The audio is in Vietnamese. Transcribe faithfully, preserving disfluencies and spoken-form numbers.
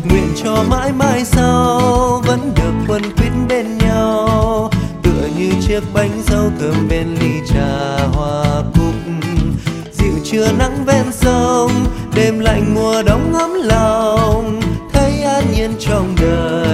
nguyện cho mãi mãi sau vẫn được quấn quýt bên nhau, tựa như chiếc bánh dâu thơm bên ly trà hoa cúc. Dịu trưa nắng ven sông, đêm lạnh mùa đông ấm lòng, thấy an nhiên trong đời.